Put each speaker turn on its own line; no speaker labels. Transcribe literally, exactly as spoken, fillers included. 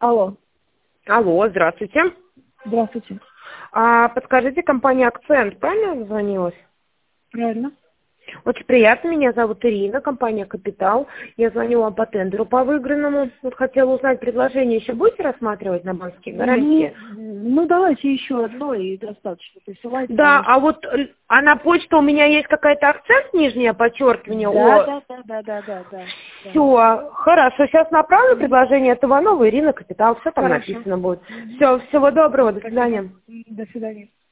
Алло.
Алло, здравствуйте.
Здравствуйте.
А, подскажите, компания «Акцент», правильно я дозвонилась?
Правильно.
Очень приятно, меня зовут Ирина, компания «Капитал». Я звоню вам по тендеру по выигранному. Вот хотела узнать, предложение еще будете рассматривать на банковские гарантии?
Ну, ну, давайте еще одно и достаточно. Присылайте,
Да,
потому
а вот э, а на почту у меня есть какая-то акцент, нижнее подчеркивание.
Да,
О...
да, да, да, да, да, да.
Все, хорошо, сейчас направлю предложение от Иванова, Ирина, «Капитал», все там
Хорошо.
написано будет. Все, всего доброго, до
Спасибо.
свидания.
До свидания.